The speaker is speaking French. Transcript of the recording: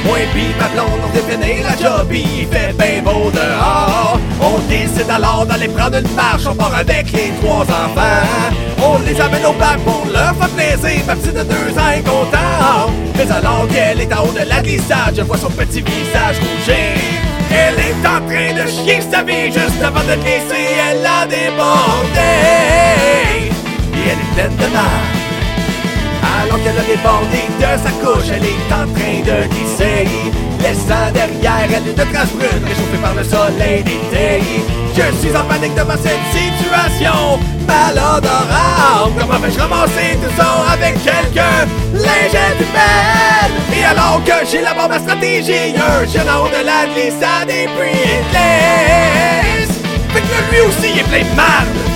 Moi pis ma blonde, on fait finir la job, il fait ben beau dehors. On décide alors d'aller prendre une marche, on part avec les 3 enfants. On les amène au parc pour leur faire plaisir, ma petite de 2 ans est contente. Mais alors qu'elle est en haut de la glissade, je vois son petit visage rougir. Elle est en train de chier sa vie juste avant de glisser, elle a débordé. Et elle est pleine de marre. Alors qu'elle a débordé de sa couche, elle est en train de glisser, laissant derrière elle une trace brune réchauffée par le soleil d'été. Je suis en panique devant cette situation malodorante. Comment vais-je ramasser tout ça avec quelques lingettes humaines? Et alors que j'élabore ma stratégie, un jeune en haut de la glissade et puis il glisse. Fait que lui aussi il est plein de marde.